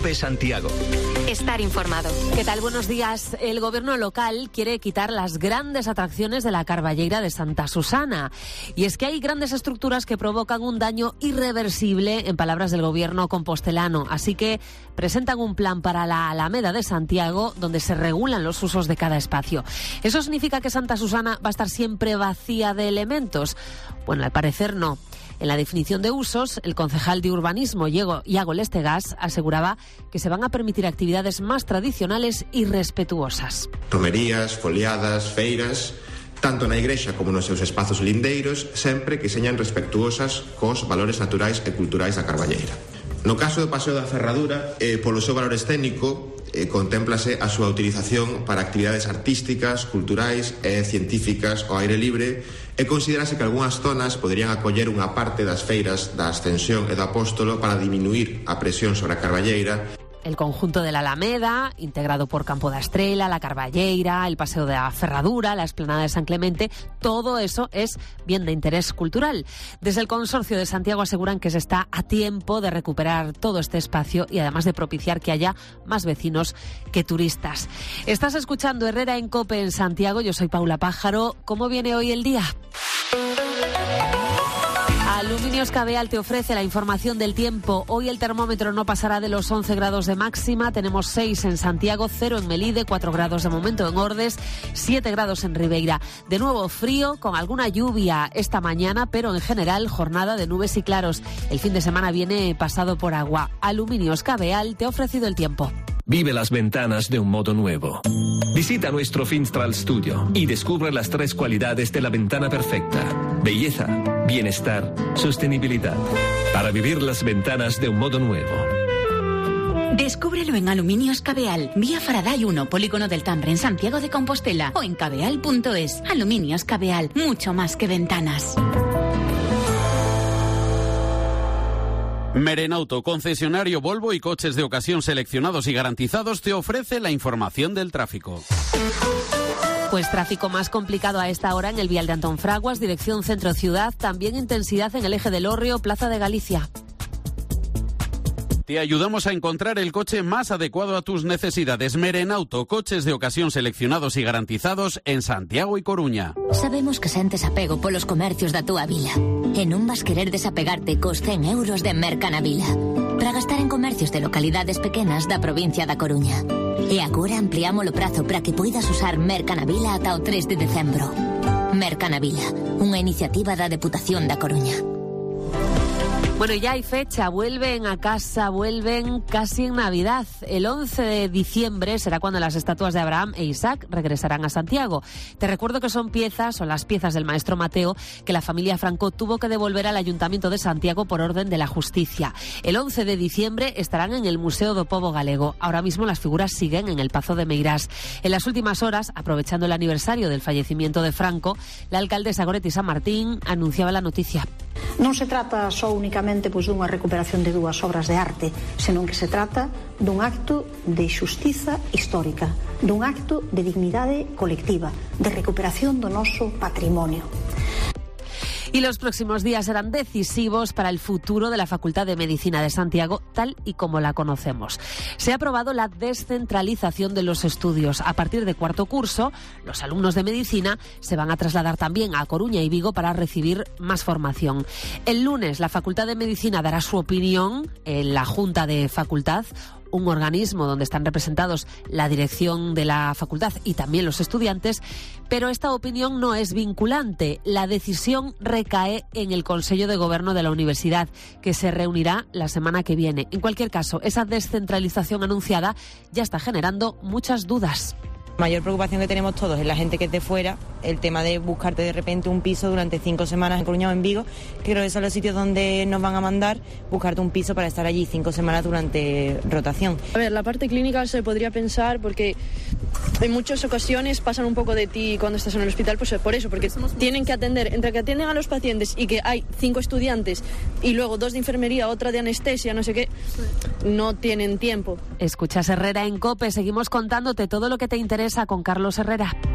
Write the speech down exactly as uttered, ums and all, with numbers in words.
COPE Santiago. Estar informado. ¿Qué tal? Buenos días. El gobierno local quiere quitar las grandes atracciones de la Carballeira de Santa Susana. Y es que hay grandes estructuras que provocan un daño irreversible, en palabras del gobierno compostelano. Así que presentan un plan para la Alameda de Santiago, donde se regulan los usos de cada espacio. ¿Eso significa que Santa Susana va a estar siempre vacía de elementos? Bueno, al parecer no. En la definición de usos, el concejal de urbanismo, Iago Lestegas, aseguraba que se van a permitir actividades más tradicionales y respetuosas. Romerías, foliadas, feiras, tanto na igrexa como nos seus espazos lindeiros, sempre que señan respectuosas cos valores naturais e culturais da Carballeira. No caso do Paseo da Ferradura, eh, polo seu valor escénico, eh, contémplase a súa utilización para actividades artísticas, culturais e científicas ao aire libre, e considerase que algunhas zonas poderían acoller unha parte das feiras da Ascensión e do Apóstolo para diminuir a presión sobre a Carballeira. El conjunto de la Alameda, integrado por Campo da Estrela, la Carballeira, el Paseo de la Ferradura, la Explanada de San Clemente, todo eso es bien de interés cultural. Desde el Consorcio de Santiago aseguran que se está a tiempo de recuperar todo este espacio y además de propiciar que haya más vecinos que turistas. Estás escuchando Herrera en COPE en Santiago, yo soy Paula Pájaro. ¿Cómo viene hoy el día? Aluminios Cabeal te ofrece la información del tiempo. Hoy el termómetro no pasará de los once grados de máxima. Tenemos seis en Santiago, cero en Melide, cuatro grados de momento en Ordes, siete grados en Ribeira. De nuevo frío, con alguna lluvia esta mañana, pero en general jornada de nubes y claros. El fin de semana viene pasado por agua. Aluminios Cabeal te ha ofrecido el tiempo. Vive las ventanas de un modo nuevo. Visita nuestro Finstral Studio y descubre las tres cualidades de la ventana perfecta: belleza, bienestar, sostenibilidad. Para vivir las ventanas de un modo nuevo. Descúbrelo en Aluminios Cabeal, vía Faraday uno, Polígono del Tambre, en Santiago de Compostela, o en cabeal punto es. Aluminios Cabeal, mucho más que ventanas. Merenauto, concesionario Volvo y coches de ocasión seleccionados y garantizados, te ofrece la información del tráfico. Pues tráfico más complicado a esta hora en el vial de Antón Fraguas, dirección centro-ciudad, también intensidad en el eje del Hórreo, Plaza de Galicia. Te ayudamos a encontrar el coche más adecuado a tus necesidades. Merenauto, coches de ocasión seleccionados y garantizados en Santiago y Coruña. Sabemos que sentes apego polos comercios da túa vila. E non vas querer desapegarte cos cen euros de Mercanavila para gastar en comercios de localidades pequenas da provincia da Coruña. E agora ampliamos o prazo para que poidas usar Mercanavila ata o tres de decembro. Mercanavila, unha iniciativa da Deputación da Coruña. Bueno, ya hay fecha, vuelven a casa, vuelven casi en Navidad. El once de diciembre será cuando las estatuas de Abraham e Isaac regresarán a Santiago. Te recuerdo que son piezas, o las piezas del maestro Mateo, que la familia Franco tuvo que devolver al Ayuntamiento de Santiago por orden de la justicia. El once de diciembre estarán en el Museo do Pobo Galego. Ahora mismo las figuras siguen en el Pazo de Meirás. En las últimas horas, aprovechando el aniversario del fallecimiento de Franco, la alcaldesa Goretti San Martín anunciaba la noticia. Non se trata só únicamente pois, dunha recuperación de dúas obras de arte, senón que se trata dun acto de xustiza histórica, dun acto de dignidade colectiva, de recuperación do noso patrimonio. Y los próximos días serán decisivos para el futuro de la Facultad de Medicina de Santiago, tal y como la conocemos. Se ha aprobado la descentralización de los estudios. A partir de cuarto curso, los alumnos de medicina se van a trasladar también a Coruña y Vigo para recibir más formación. El lunes, la Facultad de Medicina dará su opinión en la Junta de Facultad, un organismo donde están representados la dirección de la facultad y también los estudiantes, pero esta opinión no es vinculante. La decisión recae en el Consejo de Gobierno de la Universidad, que se reunirá la semana que viene. En cualquier caso, esa descentralización anunciada ya está generando muchas dudas. Mayor preocupación que tenemos todos es la gente que es de fuera, el tema de buscarte de repente un piso durante cinco semanas en Coruña o en Vigo, que creo que son los sitios donde nos van a mandar, buscarte un piso para estar allí cinco semanas durante rotación. A ver, la parte clínica se podría pensar porque en muchas ocasiones pasan un poco de ti cuando estás en el hospital, pues por eso, porque tienen que atender, entre que atienden a los pacientes y que hay cinco estudiantes y luego dos de enfermería, otra de anestesia, no sé qué, no tienen tiempo. Escuchas Herrera en COPE, seguimos contándote todo lo que te interesa con Carlos Herrera.